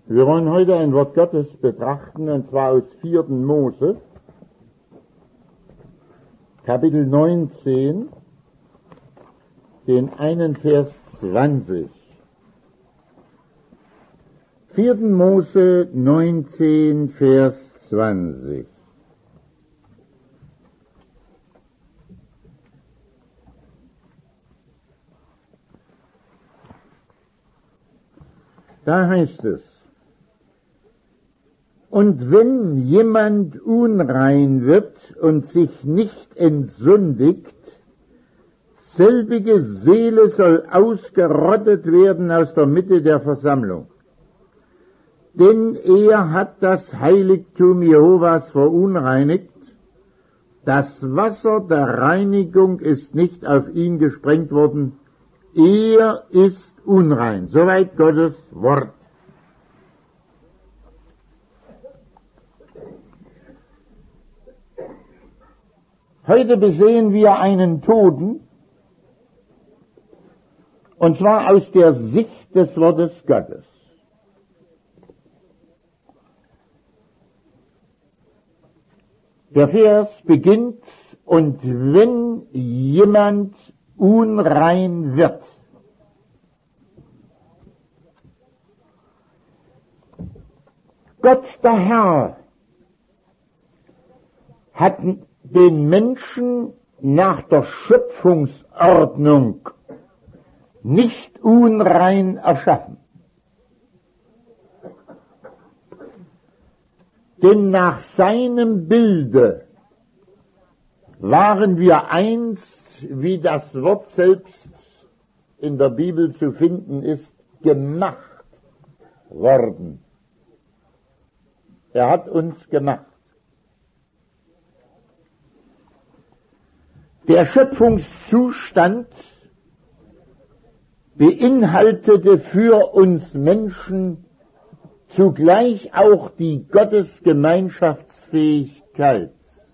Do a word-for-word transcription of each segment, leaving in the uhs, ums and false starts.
Wir wollen heute ein Wort Gottes betrachten, und zwar aus vierten Mose, Kapitel neunzehn, den einen Vers zwanzig. vierten Mose neunzehn, Vers zwanzig. Da heißt es: Und wenn jemand unrein wird und sich nicht entsündigt, selbige Seele soll ausgerottet werden aus der Mitte der Versammlung. Denn er hat das Heiligtum Jehovas verunreinigt, das Wasser der Reinigung ist nicht auf ihn gesprengt worden, er ist unrein. Soweit Gottes Wort. Heute besehen wir einen Toten, und zwar aus der Sicht des Wortes Gottes. Der Vers beginnt: Und wenn jemand unrein wird. Gott, der Herr, hat den Menschen nach der Schöpfungsordnung nicht unrein erschaffen. Denn nach seinem Bilde waren wir einst, wie das Wort selbst in der Bibel zu finden ist, gemacht worden. Er hat uns gemacht. Der Schöpfungszustand beinhaltete für uns Menschen zugleich auch die Gottesgemeinschaftsfähigkeit.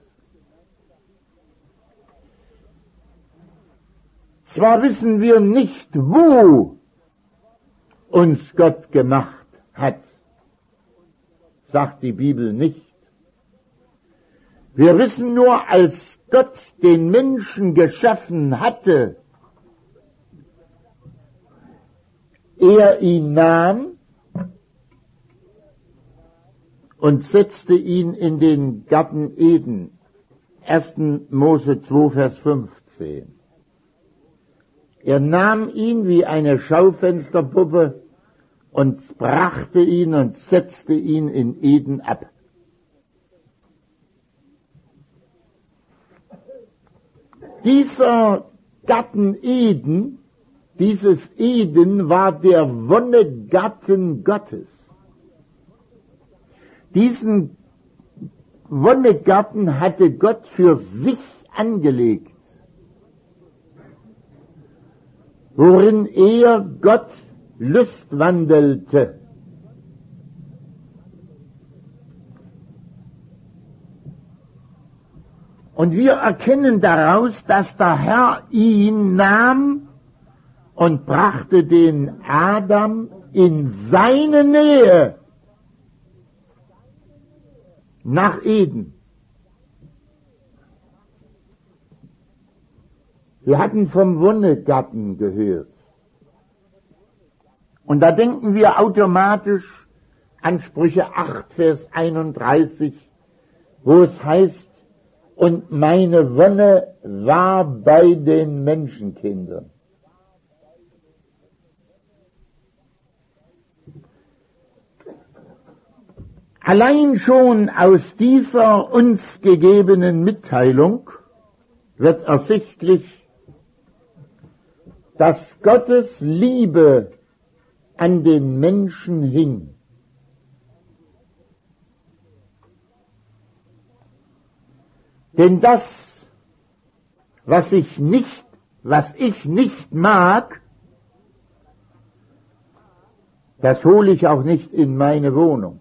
Zwar wissen wir nicht, wo uns Gott gemacht hat, sagt die Bibel nicht. Wir wissen nur, als Gott den Menschen geschaffen hatte, er ihn nahm und setzte ihn in den Garten Eden. ersten Mose zwei, Vers fünfzehn. Er nahm ihn wie eine Schaufensterpuppe und brachte ihn und setzte ihn in Eden ab. Dieser Garten Eden, dieses Eden war der Wonnegarten Gottes. Diesen Wonnegarten hatte Gott für sich angelegt, worin er, Gott, lustwandelte. Und wir erkennen daraus, dass der Herr ihn nahm und brachte den Adam in seine Nähe nach Eden. Wir hatten vom Wonnegarten gehört. Und da denken wir automatisch an Sprüche acht, Vers einunddreißig, wo es heißt: Und meine Wonne war bei den Menschenkindern. Allein schon aus dieser uns gegebenen Mitteilung wird ersichtlich, dass Gottes Liebe an den Menschen hing. Denn das, was ich nicht, was ich nicht mag, das hole ich auch nicht in meine Wohnung.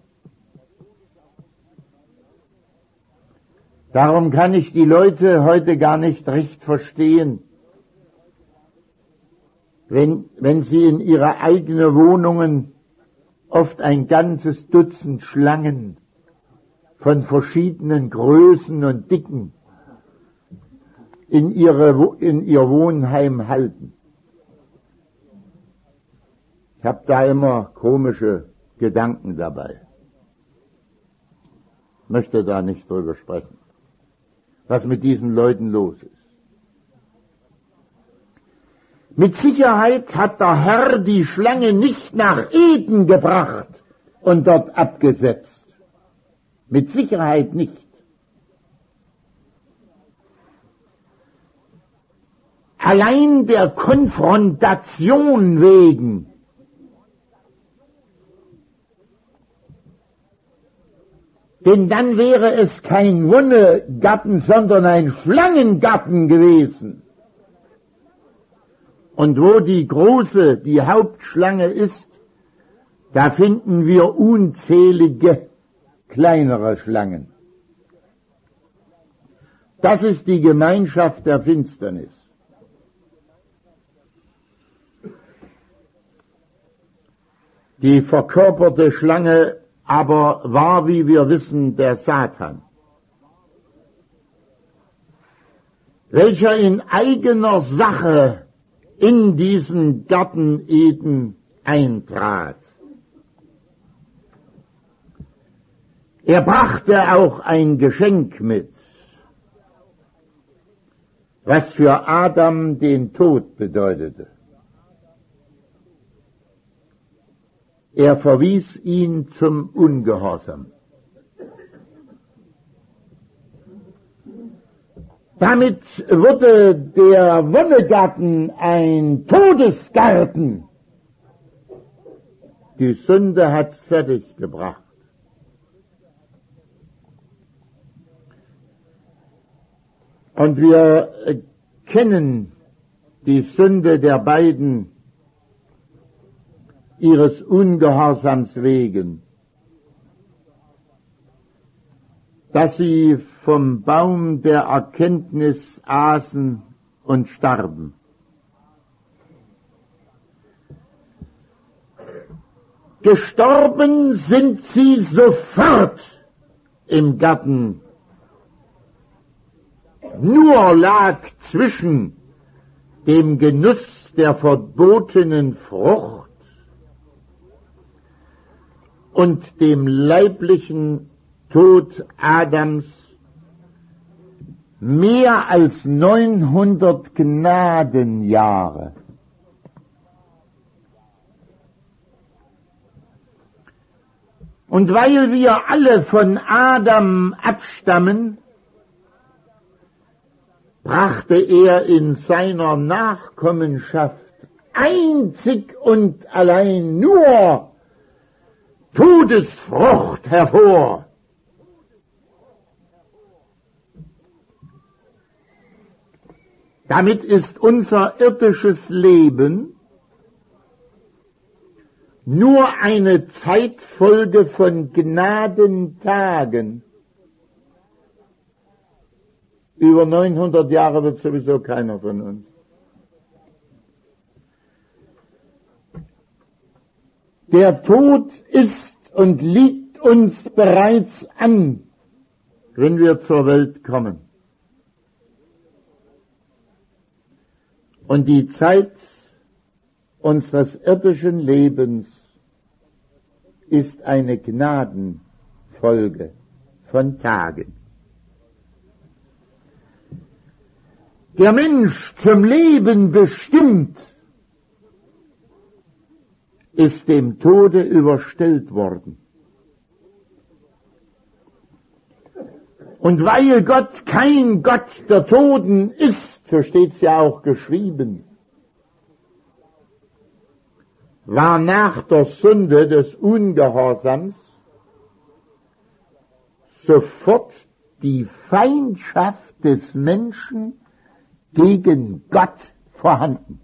Darum kann ich die Leute heute gar nicht recht verstehen, wenn, wenn sie in ihre eigenen Wohnungen oft ein ganzes Dutzend Schlangen von verschiedenen Größen und Dicken in, ihre, in ihr Wohnheim halten. Ich habe da immer komische Gedanken dabei. Ich möchte da nicht drüber sprechen, was mit diesen Leuten los ist. Mit Sicherheit hat der Herr die Schlange nicht nach Eden gebracht und dort abgesetzt. Mit Sicherheit nicht. Allein der Konfrontation wegen denn dann wäre es kein Wonnegarten, sondern ein Schlangengarten gewesen. Und wo die große, die Hauptschlange ist, da finden wir unzählige kleinere Schlangen. Das ist die Gemeinschaft der Finsternis. Die verkörperte Schlange aber war, wie wir wissen, der Satan, welcher in eigener Sache in diesen Garten Eden eintrat. Er brachte auch ein Geschenk mit, was für Adam den Tod bedeutete. Er verwies ihn zum Ungehorsam. Damit wurde der Wonnegarten ein Todesgarten. Die Sünde hat's fertig gebracht. Und wir kennen die Sünde der beiden ihres Ungehorsams wegen, dass sie vom Baum der Erkenntnis aßen und starben. Gestorben sind sie sofort im Garten. Nur lag zwischen dem Genuss der verbotenen Frucht und dem leiblichen Tod Adams mehr als neunhundert Gnadenjahre. Und weil wir alle von Adam abstammen, brachte er in seiner Nachkommenschaft einzig und allein nur Todesfrucht hervor. Damit ist unser irdisches Leben nur eine Zeitfolge von Gnadentagen. Über neunhundert Jahre wird sowieso keiner von uns. Der Tod ist und liegt uns bereits an, wenn wir zur Welt kommen. Und die Zeit unseres irdischen Lebens ist eine Gnadenfolge von Tagen. Der Mensch zum Leben bestimmt, ist dem Tode überstellt worden. Und weil Gott kein Gott der Toten ist, so steht's ja auch geschrieben, war nach der Sünde des Ungehorsams sofort die Feindschaft des Menschen gegen Gott vorhanden.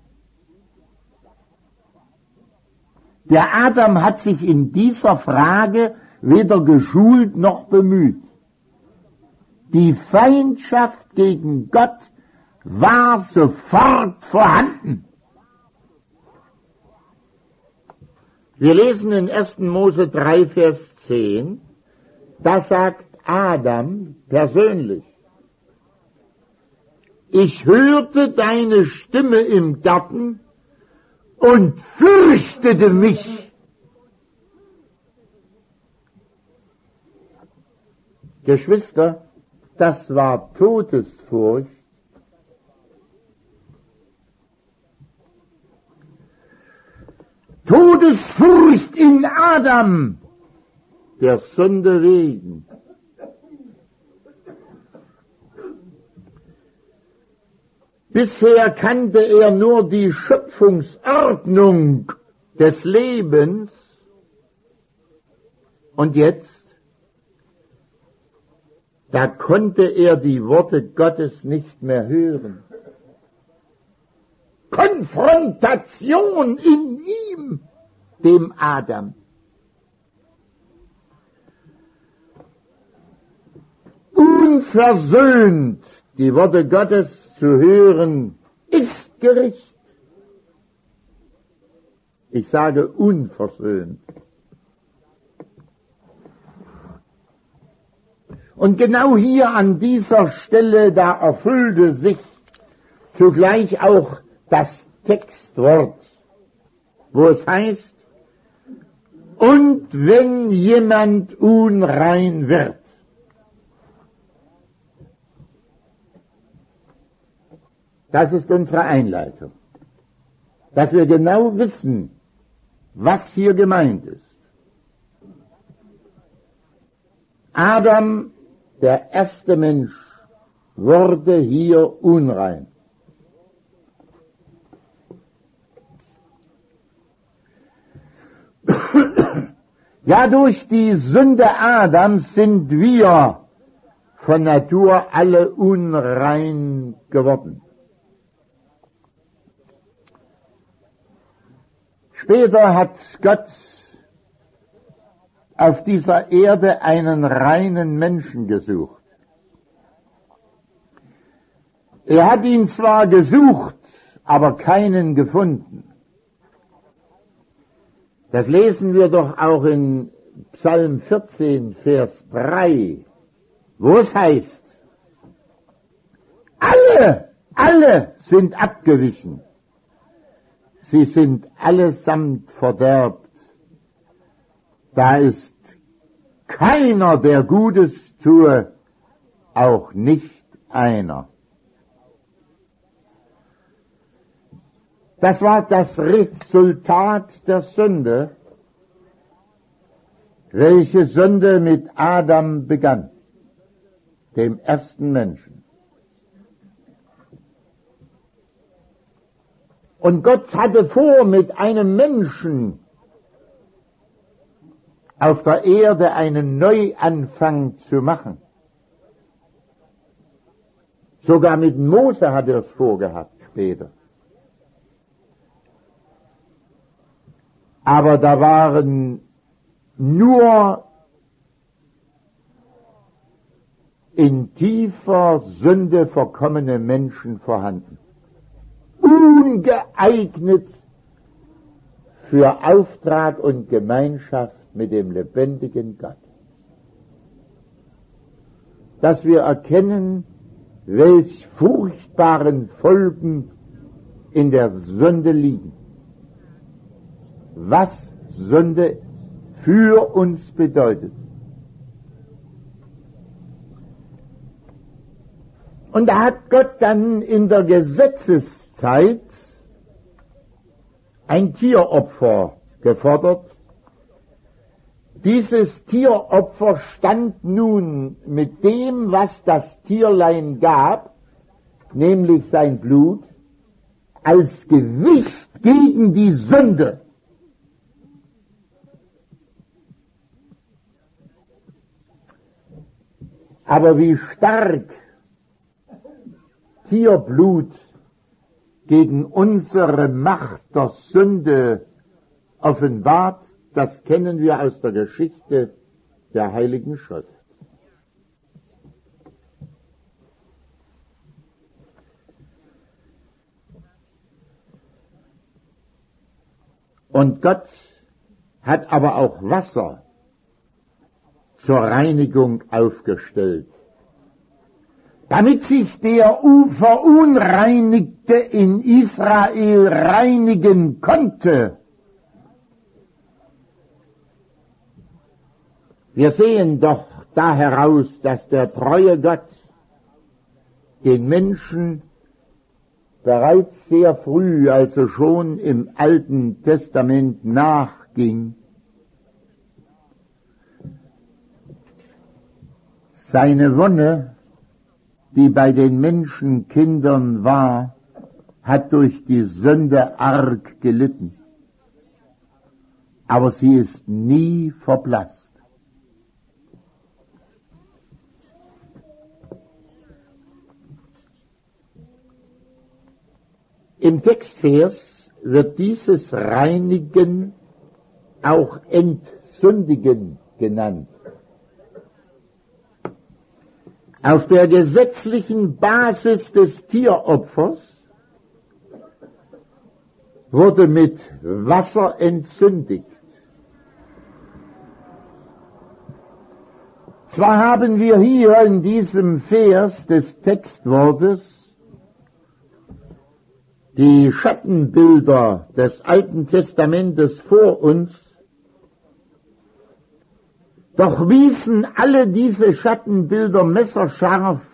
Der Adam hat sich in dieser Frage weder geschult noch bemüht. Die Feindschaft gegen Gott war sofort vorhanden. Wir lesen in ersten Mose drei, Vers zehn, da sagt Adam persönlich: Ich hörte deine Stimme im Garten und fürchtete mich. Geschwister, das war Todesfurcht. Todesfurcht in Adam, der Sünde wegen. Bisher kannte er nur die Schöpfungsordnung des Lebens. Und jetzt, da konnte er die Worte Gottes nicht mehr hören. Konfrontation in ihm, dem Adam. Unversöhnt die Worte Gottes zu hören, ist Gericht. Ich sage unversöhnt. Und genau hier an dieser Stelle, da erfüllte sich zugleich auch das Textwort, wo es heißt: Und wenn jemand unrein wird. Das ist unsere Einleitung, dass wir genau wissen, was hier gemeint ist. Adam, der erste Mensch, wurde hier unrein. Ja, durch die Sünde Adams sind wir von Natur alle unrein geworden. Später hat Gott auf dieser Erde einen reinen Menschen gesucht. Er hat ihn zwar gesucht, aber keinen gefunden. Das lesen wir doch auch in Psalm vierzehn, Vers drei, wo es heißt: Alle, alle sind abgewichen. Sie sind allesamt verderbt. Da ist keiner, der Gutes tue, auch nicht einer. Das war das Resultat der Sünde, welche Sünde mit Adam begann, dem ersten Menschen. Und Gott hatte vor, mit einem Menschen auf der Erde einen Neuanfang zu machen. Sogar mit Mose hat er es vorgehabt später. Aber da waren nur in tiefer Sünde verkommene Menschen vorhanden, ungeeignet für Auftrag und Gemeinschaft mit dem lebendigen Gott. Dass wir erkennen, welch furchtbaren Folgen in der Sünde liegen. Was Sünde für uns bedeutet. Und da hat Gott dann in der Gesetzeszeit ein Tieropfer gefordert. Dieses Tieropfer stand nun mit dem, was das Tierlein gab, nämlich sein Blut, als Gewicht gegen die Sünde. Aber wie stark Tierblut gegen unsere Macht der Sünde offenbart, das kennen wir aus der Geschichte der Heiligen Schrift. Und Gott hat aber auch Wasser zur Reinigung aufgestellt, damit sich der Verunreinigte in Israel reinigen konnte. Wir sehen doch da heraus, dass der treue Gott den Menschen bereits sehr früh, also schon im Alten Testament, nachging. Seine Wonne, die bei den Menschenkindern war, hat durch die Sünde arg gelitten. Aber sie ist nie verblasst. Im Textvers wird dieses Reinigen auch Entsündigen genannt. Auf der gesetzlichen Basis des Tieropfers wurde mit Wasser entsündigt. Zwar haben wir hier in diesem Vers des Textwortes die Schattenbilder des Alten Testamentes vor uns, doch wiesen alle diese Schattenbilder messerscharf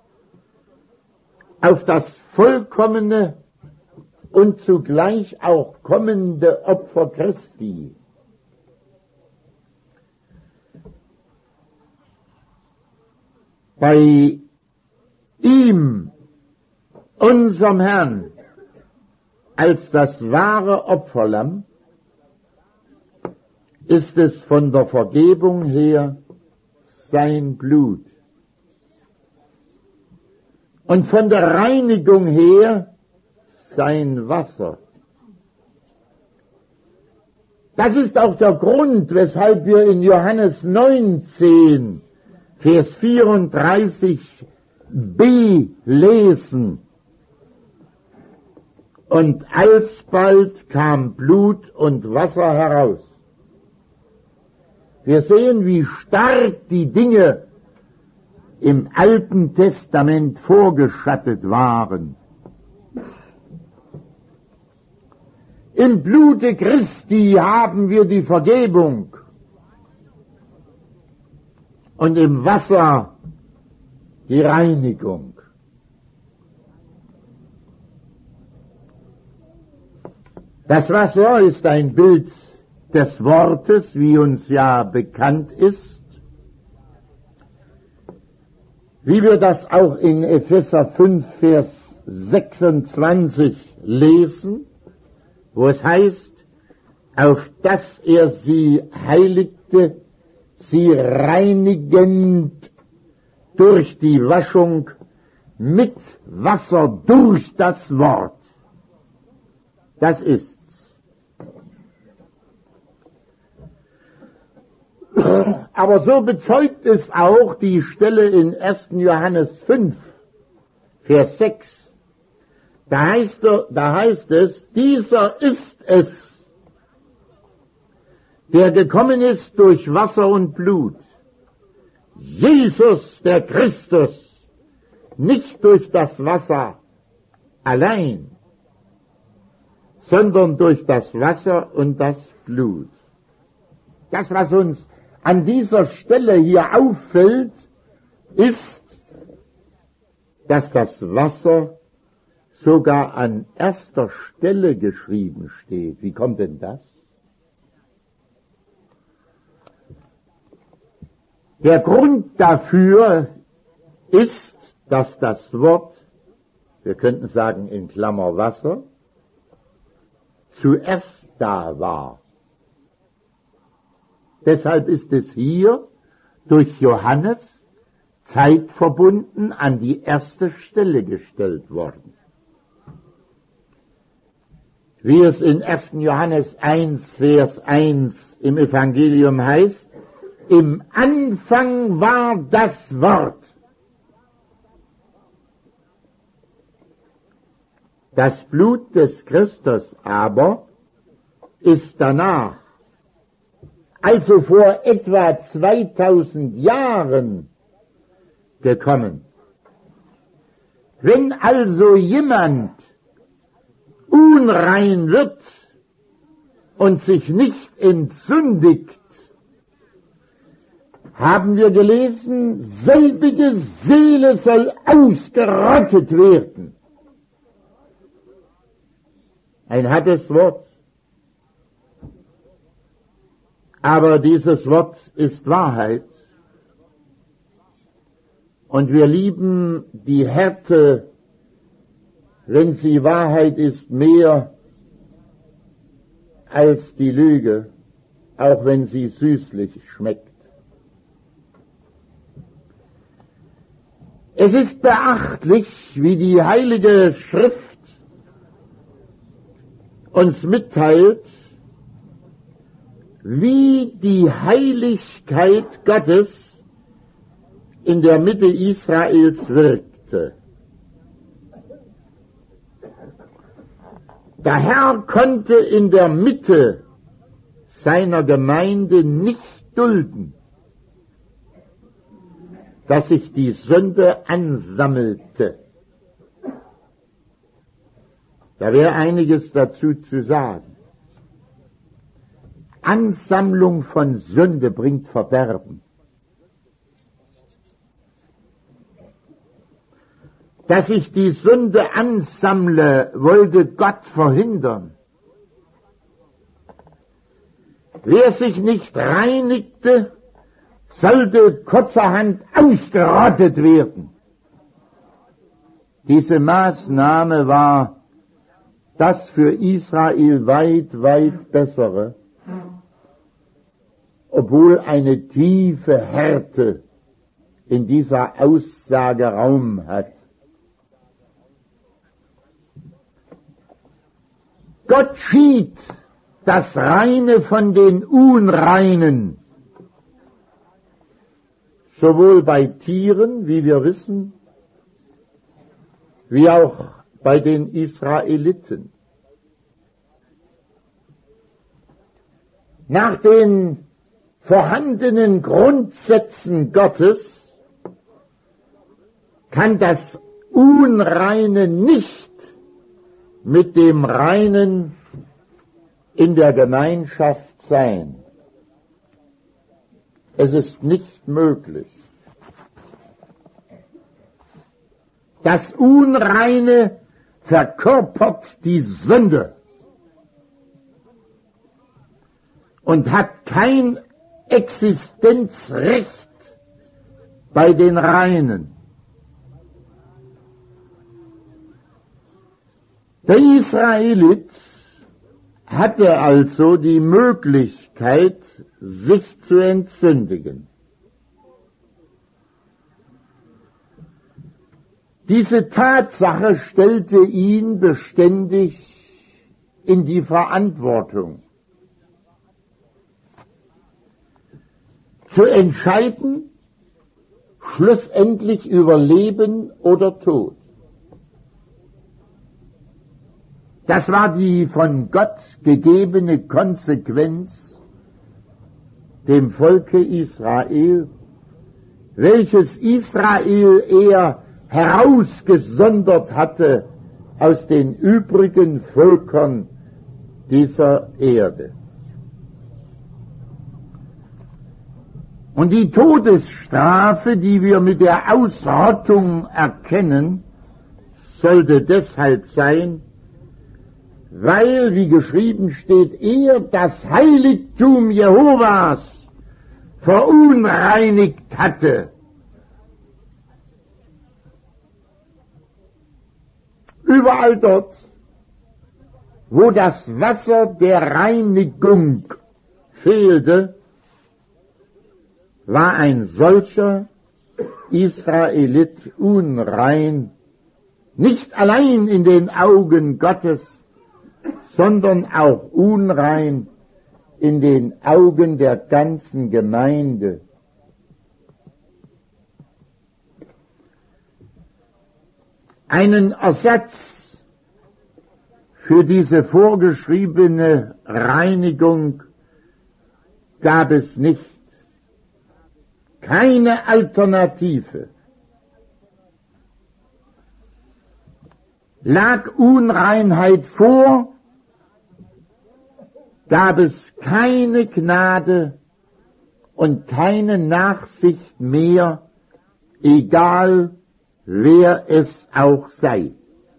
auf das vollkommene und zugleich auch kommende Opfer Christi. Bei ihm, unserem Herrn, als das wahre Opferlamm, ist es von der Vergebung her sein Blut und von der Reinigung her sein Wasser. Das ist auch der Grund, weshalb wir in Johannes neunzehn, Vers vierunddreißig b lesen: Und alsbald kam Blut und Wasser heraus. Wir sehen, wie stark die Dinge im Alten Testament vorgeschattet waren. Im Blute Christi haben wir die Vergebung und im Wasser die Reinigung. Das Wasser ist ein Bild des Wortes, wie uns ja bekannt ist, wie wir das auch in Epheser fünf, Vers sechsundzwanzig lesen, wo es heißt, auf dass er sie heiligte, sie reinigend durch die Waschung mit Wasser durch das Wort. Das ist's. Aber so bezeugt es auch die Stelle in ersten Johannes fünf, Vers sechs. Da heißt, er, da heißt es, dieser ist es, der gekommen ist durch Wasser und Blut. Jesus, der Christus, nicht durch das Wasser allein, sondern durch das Wasser und das Blut. Das, was uns an dieser Stelle hier auffällt, ist, dass das Wasser sogar an erster Stelle geschrieben steht. Wie kommt denn das? Der Grund dafür ist, dass das Wort, wir könnten sagen in Klammer Wasser, zuerst da war. Deshalb ist es hier durch Johannes zeitverbunden an die erste Stelle gestellt worden. Wie es in ersten Johannes eins, Vers eins im Evangelium heißt, im Anfang war das Wort. Das Blut des Christus aber ist danach also vor etwa zweitausend Jahren gekommen. Wenn also jemand unrein wird und sich nicht entsündigt, haben wir gelesen, selbige Seele soll ausgerottet werden. Ein hartes Wort. Aber dieses Wort ist Wahrheit. Und wir lieben die Härte, wenn sie Wahrheit ist, mehr als die Lüge, auch wenn sie süßlich schmeckt. Es ist beachtlich, wie die Heilige Schrift uns mitteilt, wie die Heiligkeit Gottes in der Mitte Israels wirkte. Der Herr konnte in der Mitte seiner Gemeinde nicht dulden, dass sich die Sünde ansammelte. Da wäre einiges dazu zu sagen. Ansammlung von Sünde bringt Verderben. Dass sich die Sünde ansammle, wollte Gott verhindern. Wer sich nicht reinigte, sollte kurzerhand ausgerottet werden. Diese Maßnahme war das für Israel weit, weit bessere, obwohl eine tiefe Härte in dieser Aussage Raum hat. Gott schied das Reine von den Unreinen, sowohl bei Tieren, wie wir wissen, wie auch bei den Israeliten. Nach den vorhandenen Grundsätzen Gottes kann das Unreine nicht mit dem Reinen in der Gemeinschaft sein. Es ist nicht möglich. Das Unreine verkörpert die Sünde und hat kein Existenzrecht bei den Reinen. Der Israelit hatte also die Möglichkeit, sich zu entsündigen. Diese Tatsache stellte ihn beständig in die Verantwortung, zu entscheiden, schlussendlich über Leben oder Tod. Das war die von Gott gegebene Konsequenz dem Volke Israel, welches Israel er herausgesondert hatte aus den übrigen Völkern dieser Erde. Und die Todesstrafe, die wir mit der Ausrottung erkennen, sollte deshalb sein, weil, wie geschrieben steht, er das Heiligtum Jehovas verunreinigt hatte. Überall dort, wo das Wasser der Reinigung fehlte, war ein solcher Israelit unrein, nicht allein in den Augen Gottes, sondern auch unrein in den Augen der ganzen Gemeinde. Einen Ersatz für diese vorgeschriebene Reinigung gab es nicht. Keine Alternative. Lag Unreinheit vor, gab es keine Gnade und keine Nachsicht mehr, egal wer es auch sei.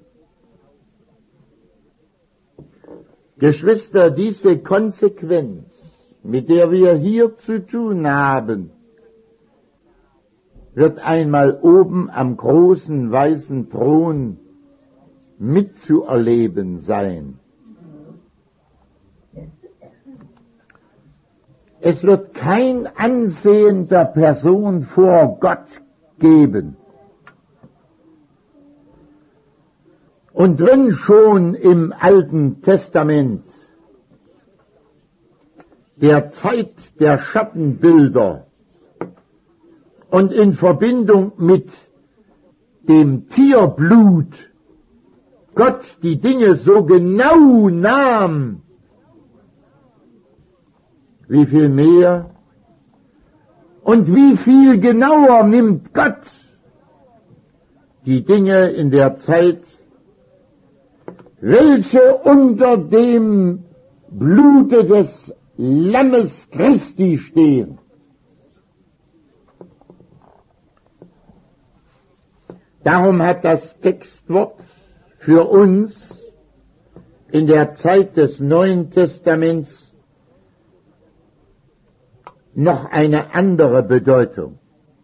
Geschwister, diese Konsequenz, mit der wir hier zu tun haben, wird einmal oben am großen weißen Thron mitzuerleben sein. Es wird kein Ansehen der Person vor Gott geben. Und wenn schon im Alten Testament der Zeit der Schattenbilder und in Verbindung mit dem Tierblut Gott die Dinge so genau nahm, wie viel mehr und wie viel genauer nimmt Gott die Dinge in der Zeit, welche unter dem Blute des Lammes Christi stehen. Darum hat das Textwort für uns in der Zeit des Neuen Testaments noch eine andere Bedeutung.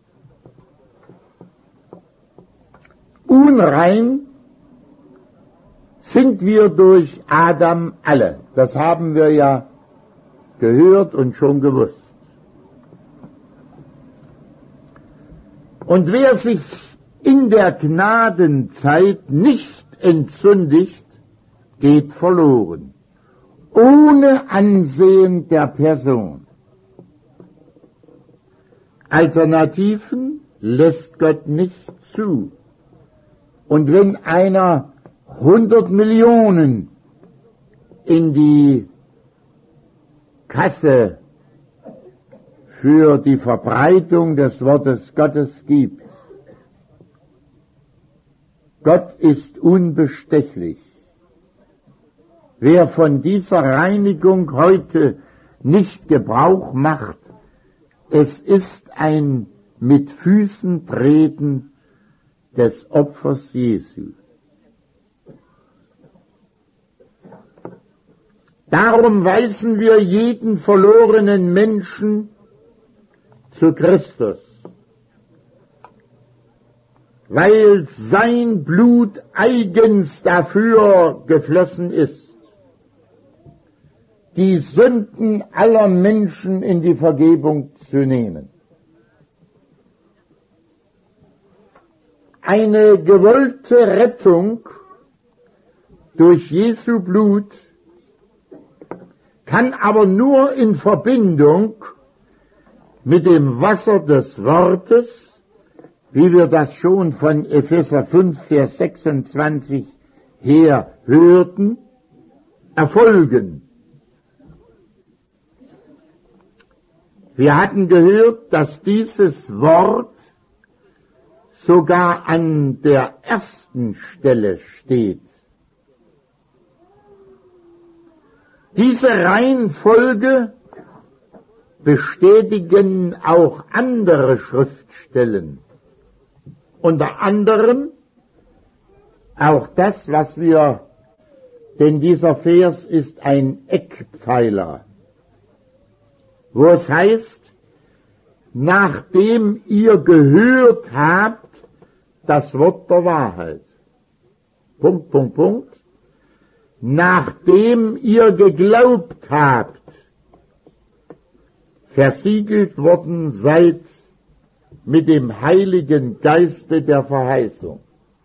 Unrein sind wir durch Adam alle. Das haben wir ja gehört und schon gewusst. Und wer sich in der Gnadenzeit nicht entsündigt, geht verloren, ohne Ansehen der Person. Alternativen lässt Gott nicht zu. Und wenn einer hundert Millionen in die Kasse für die Verbreitung des Wortes Gottes gibt, Gott ist unbestechlich. Wer von dieser Reinigung heute nicht Gebrauch macht, es ist ein mit Füßen treten des Opfers Jesu. Darum weisen wir jeden verlorenen Menschen zu Christus, weil sein Blut eigens dafür geflossen ist, die Sünden aller Menschen in die Vergebung zu nehmen. Eine gewollte Rettung durch Jesu Blut kann aber nur in Verbindung mit dem Wasser des Wortes, wie wir das schon von Epheser fünf, Vers sechsundzwanzig her hörten, erfolgen. Wir hatten gehört, dass dieses Wort sogar an der ersten Stelle steht. Diese Reihenfolge bestätigen auch andere Schriftstellen, unter anderem auch das, was wir, denn dieser Vers ist ein Eckpfeiler, wo es heißt, nachdem ihr gehört habt, das Wort der Wahrheit. Punkt, Punkt, Punkt. Nachdem ihr geglaubt habt, versiegelt worden seid mit dem Heiligen Geiste der Verheißung.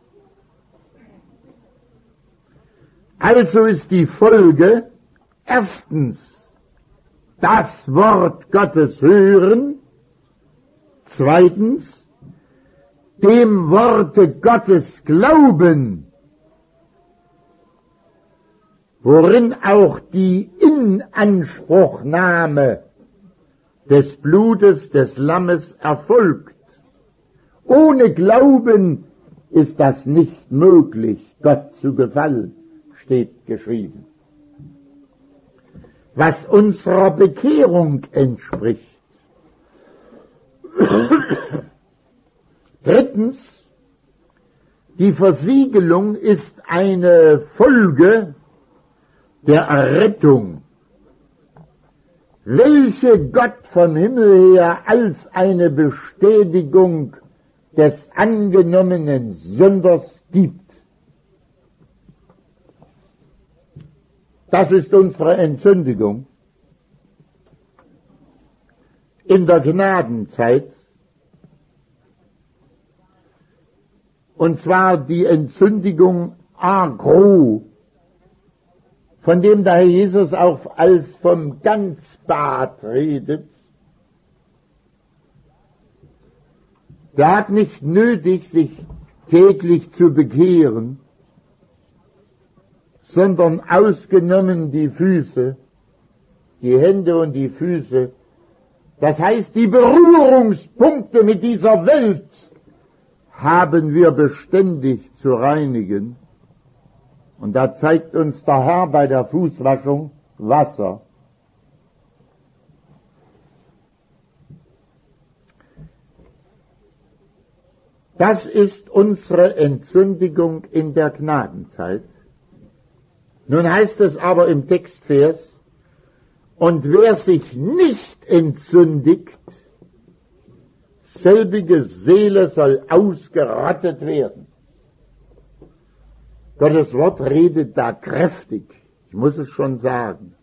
Also ist die Folge, erstens, das Wort Gottes hören, zweitens, dem Worte Gottes glauben, worin auch die Inanspruchnahme des Blutes des Lammes erfolgt. Ohne Glauben ist das nicht möglich, Gott zu gefallen, steht geschrieben. Was unserer Bekehrung entspricht. Drittens, die Versiegelung ist eine Folge der Errettung, welche Gott vom Himmel her als eine Bestätigung des angenommenen Sünders gibt. Das ist unsere Entsündigung. In der Gnadenzeit, und zwar die Entsündigung agro, von dem der Herr Jesus auch als vom Ganzbad redet. Der hat nicht nötig, sich täglich zu bekehren, sondern ausgenommen die Füße, die Hände und die Füße, das heißt die Berührungspunkte mit dieser Welt haben wir beständig zu reinigen. Und da zeigt uns der Herr bei der Fußwaschung Wasser. Das ist unsere Entsündigung in der Gnadenzeit. Nun heißt es aber im Textvers, und wer sich nicht entsündigt, selbige Seele soll ausgerottet werden. Gottes Wort redet da kräftig, ich muss es schon sagen.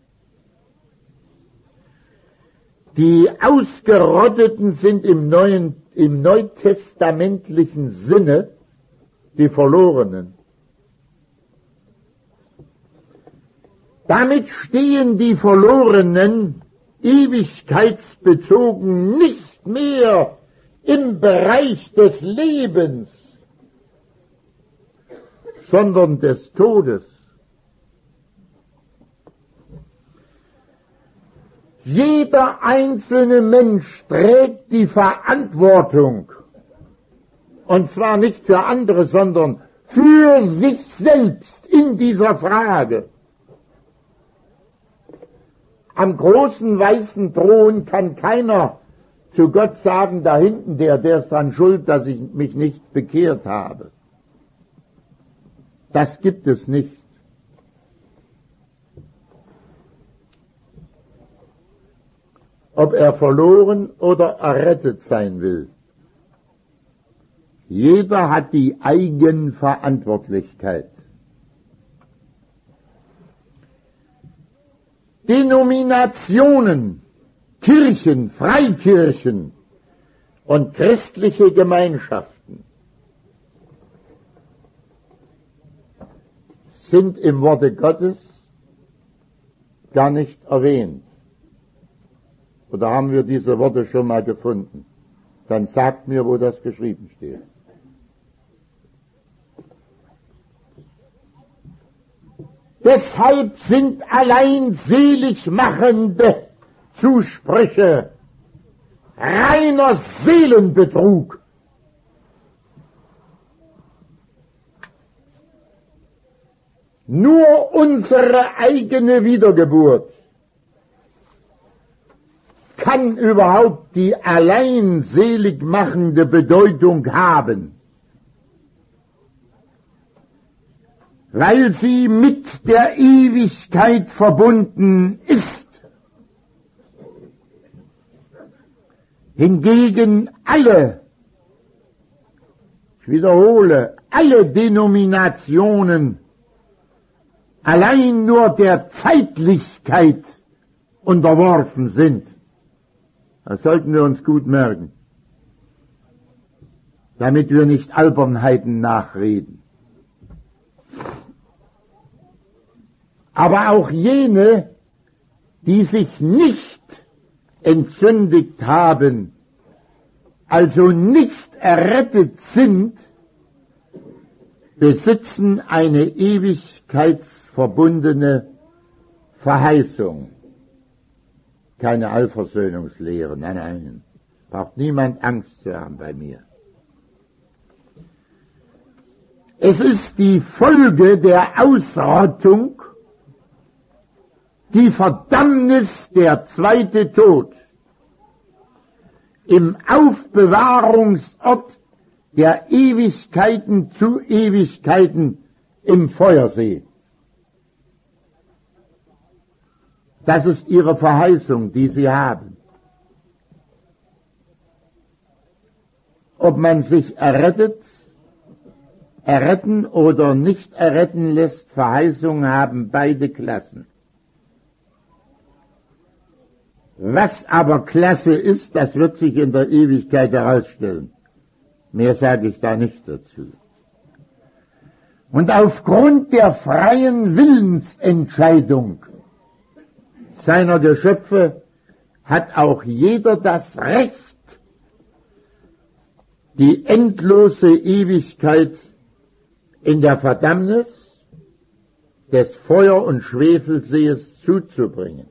Die Ausgerotteten sind im neuen, im neutestamentlichen Sinne die Verlorenen. Damit stehen die Verlorenen ewigkeitsbezogen nicht mehr im Bereich des Lebens, sondern des Todes. Jeder einzelne Mensch trägt die Verantwortung, und zwar nicht für andere, sondern für sich selbst in dieser Frage. Am großen weißen Thron kann keiner zu Gott sagen, da hinten der, der ist dran schuld, dass ich mich nicht bekehrt habe. Das gibt es nicht. Ob er verloren oder errettet sein will. Jeder hat die Eigenverantwortlichkeit. Denominationen, Kirchen, Freikirchen und christliche Gemeinschaften sind im Worte Gottes gar nicht erwähnt. Oder haben wir diese Worte schon mal gefunden? Dann sagt mir, wo das geschrieben steht. Deshalb sind allein seligmachende Zusprüche reiner Seelenbetrug. Nur unsere eigene Wiedergeburt kann überhaupt die allein seligmachende Bedeutung haben, weil sie mit der Ewigkeit verbunden ist. Hingegen alle, ich wiederhole, alle Denominationen allein nur der Zeitlichkeit unterworfen sind. Das sollten wir uns gut merken, damit wir nicht Albernheiten nachreden. Aber auch jene, die sich nicht entsündigt haben, also nicht errettet sind, besitzen eine ewigkeitsverbundene Verheißung. keine Allversöhnungslehre, nein, nein, braucht niemand Angst zu haben bei mir. Es ist die Folge der Ausrottung, die Verdammnis, der zweite Tod, im Aufbewahrungsort der Ewigkeiten zu Ewigkeiten im Feuersee. Das ist ihre Verheißung, die sie haben. Ob man sich errettet, erretten oder nicht erretten lässt, Verheißung haben beide Klassen. Was aber Klasse ist, das wird sich in der Ewigkeit herausstellen. Mehr sage ich da nicht dazu. Und aufgrund der freien Willensentscheidung seiner Geschöpfe hat auch jeder das Recht, die endlose Ewigkeit in der Verdammnis des Feuer- und Schwefelsees zuzubringen.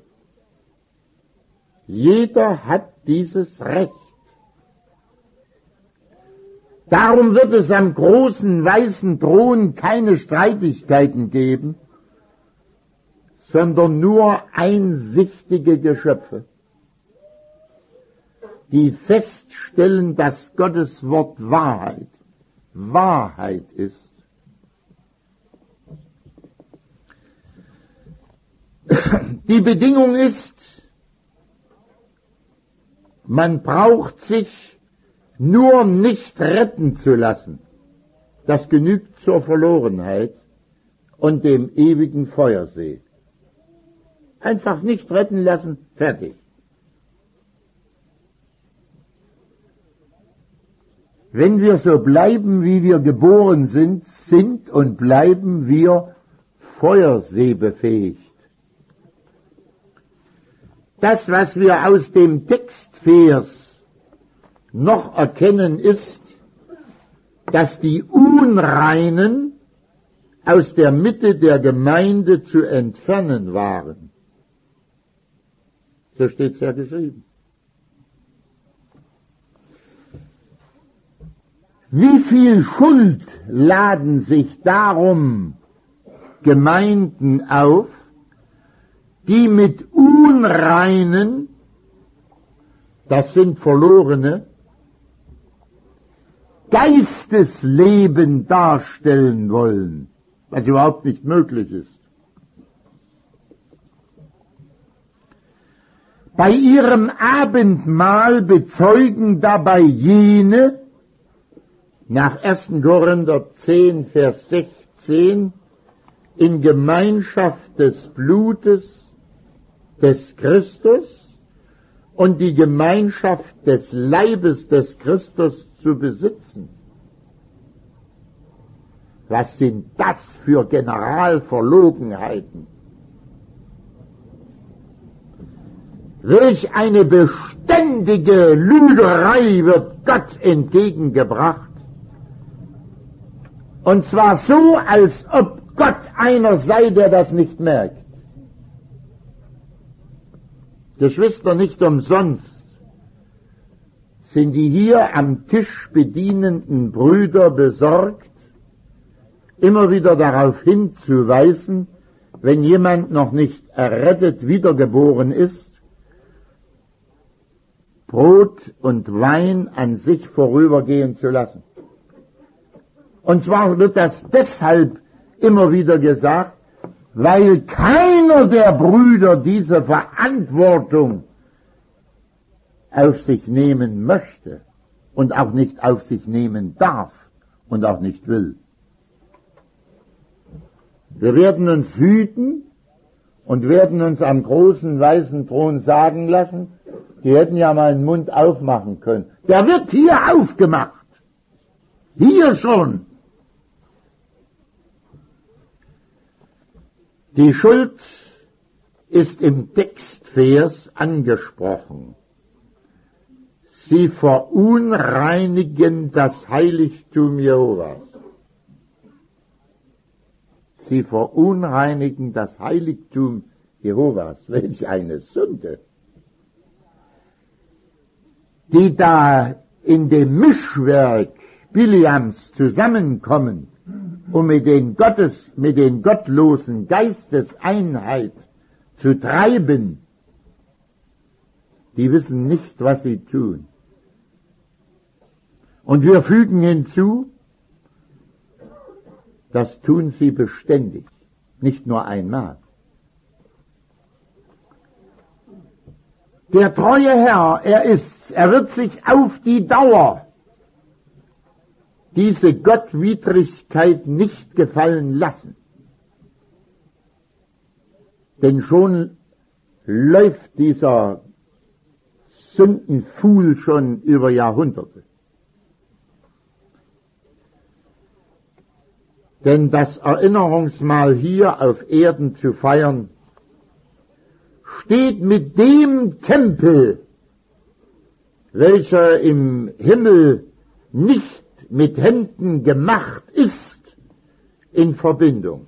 Jeder hat dieses Recht. Darum wird es am großen weißen Thron keine Streitigkeiten geben, sondern nur einsichtige Geschöpfe, die feststellen, dass Gottes Wort Wahrheit, Wahrheit ist. Die Bedingung ist, man braucht sich nur nicht retten zu lassen. Das genügt zur Verlorenheit und dem ewigen Feuersee. Einfach nicht retten lassen, fertig. Wenn wir so bleiben, wie wir geboren sind, sind und bleiben wir feuerseebefähigt. Das, was wir aus dem Textvers noch erkennen, ist, dass die Unreinen aus der Mitte der Gemeinde zu entfernen waren. So steht es ja geschrieben. Wie viel Schuld laden sich darum Gemeinden auf, die mit Unreinen, das sind Verlorene, Geistesleben darstellen wollen, was überhaupt nicht möglich ist. Bei ihrem Abendmahl bezeugen dabei jene, nach ersten Korinther zehn, Vers sechzehn, in Gemeinschaft des Blutes des Christus und die Gemeinschaft des Leibes des Christus zu besitzen. Was sind das für Generalverlogenheiten? Welch eine beständige Lügerei wird Gott entgegengebracht. Und zwar so, als ob Gott einer sei, der das nicht merkt. Geschwister, nicht umsonst sind die hier am Tisch bedienenden Brüder besorgt, immer wieder darauf hinzuweisen, wenn jemand noch nicht errettet wiedergeboren ist, Brot und Wein an sich vorübergehen zu lassen. Und zwar wird das deshalb immer wieder gesagt, weil keiner der Brüder diese Verantwortung auf sich nehmen möchte und auch nicht auf sich nehmen darf und auch nicht will. Wir werden uns hüten und werden uns am großen weißen Thron sagen lassen, die hätten ja mal den Mund aufmachen können. Der wird hier aufgemacht. Hier schon. Die Schuld ist im Textvers angesprochen. Sie verunreinigen das Heiligtum Jehovas. Sie verunreinigen das Heiligtum Jehovas. Welch eine Sünde. die da in dem Mischwerk Biliams zusammenkommen, um mit den Gottes, mit den gottlosen Geisteseinheit zu treiben, die wissen nicht, was sie tun. Und wir fügen hinzu, das tun sie beständig, nicht nur einmal. Der treue Herr, er ist's, er wird sich auf die Dauer diese Gottwidrigkeit nicht gefallen lassen. Denn schon läuft dieser Sündenpfuhl schon über Jahrhunderte. Denn das Erinnerungsmahl hier auf Erden zu feiern, steht mit dem Tempel, welcher im Himmel nicht mit Händen gemacht ist, in Verbindung.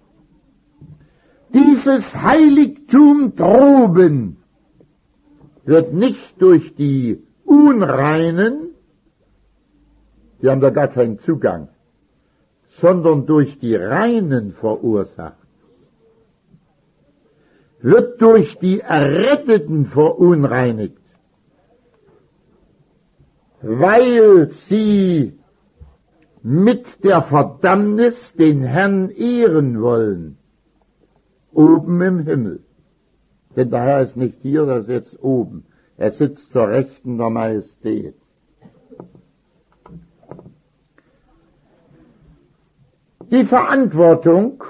Dieses Heiligtum droben wird nicht durch die Unreinen, die haben da gar keinen Zugang, sondern durch die Reinen verursacht. Wird durch die Erretteten verunreinigt, weil sie mit der Verdammnis den Herrn ehren wollen, oben im Himmel. Denn der Herr ist nicht hier, er ist jetzt oben. Er sitzt zur Rechten der Majestät. Die Verantwortung,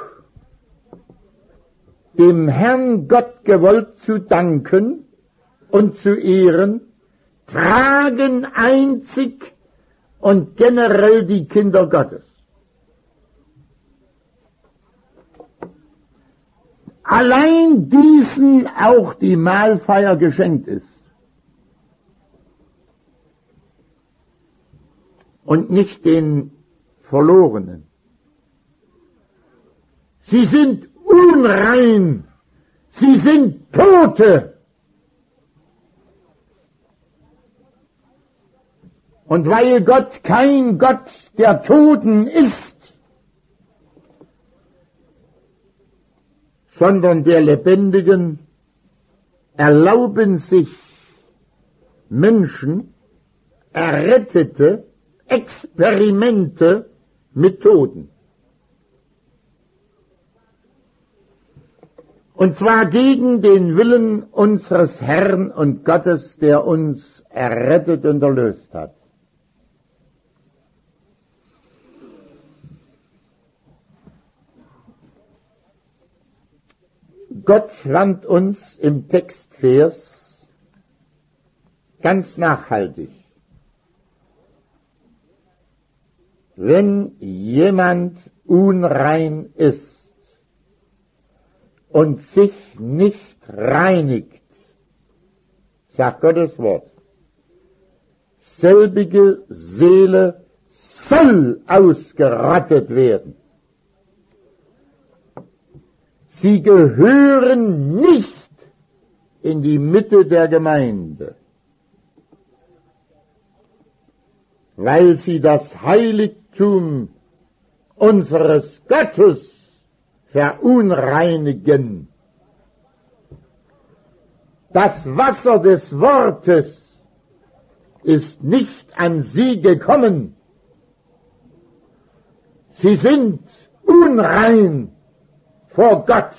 dem Herrn Gott gewollt zu danken und zu ehren, tragen einzig und generell die Kinder Gottes. Allein diesen auch die Mahlfeier geschenkt ist. Und nicht den Verlorenen. Sie sind unrein, sie sind Tote. Und weil Gott kein Gott der Toten ist, sondern der Lebendigen, erlauben sich Menschen errettete Experimente mit Toten. Und zwar gegen den Willen unseres Herrn und Gottes, der uns errettet und erlöst hat. Gott warnt uns im Textvers ganz nachhaltig. Wenn jemand unrein ist und sich nicht reinigt, sagt Gottes Wort, selbige Seele soll ausgerottet werden. Sie gehören nicht in die Mitte der Gemeinde, weil sie das Heiligtum unseres Gottes verunreinigen. Das Wasser des Wortes ist nicht an sie gekommen. Sie sind unrein vor Gott.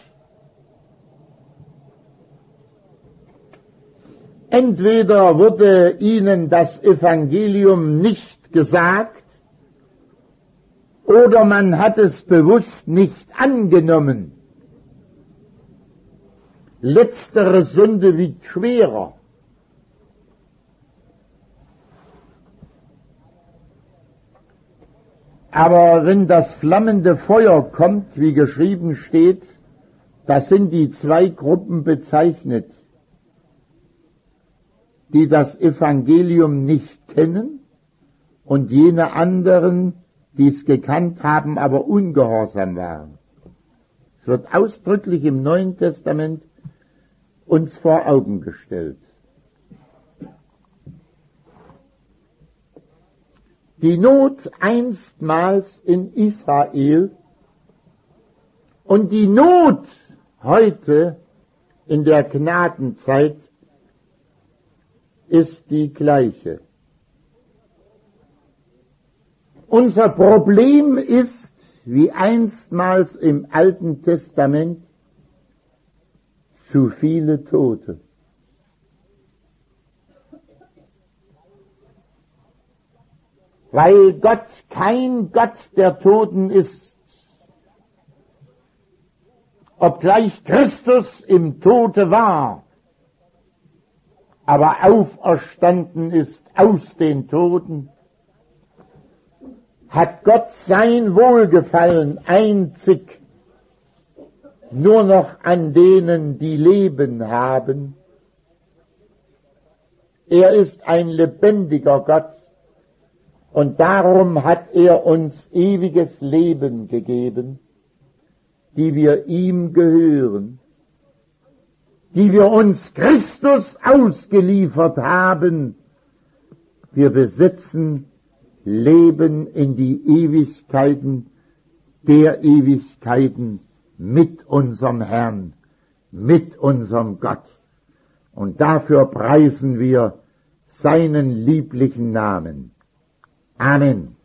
Entweder wurde ihnen das Evangelium nicht gesagt, oder man hat es bewusst nicht angenommen. Letztere Sünde wiegt schwerer. Aber wenn das flammende Feuer kommt, wie geschrieben steht, da sind die zwei Gruppen bezeichnet, die das Evangelium nicht kennen und jene anderen, die es gekannt haben, aber ungehorsam waren. Es wird ausdrücklich im Neuen Testament uns vor Augen gestellt. die Not einstmals in Israel und die Not heute in der Gnadenzeit ist die gleiche. Unser Problem ist, wie einstmals im Alten Testament, zu viele Tote. Weil Gott kein Gott der Toten ist, obgleich Christus im Tode war, aber auferstanden ist aus den Toten, hat Gott sein Wohlgefallen einzig nur noch an denen, die Leben haben. Er ist ein lebendiger Gott und darum hat er uns ewiges Leben gegeben, die wir ihm gehören, die wir uns Christus ausgeliefert haben. Wir besitzen Leben in die Ewigkeiten der Ewigkeiten mit unserem Herrn, mit unserem Gott. Und dafür preisen wir seinen lieblichen Namen. Amen.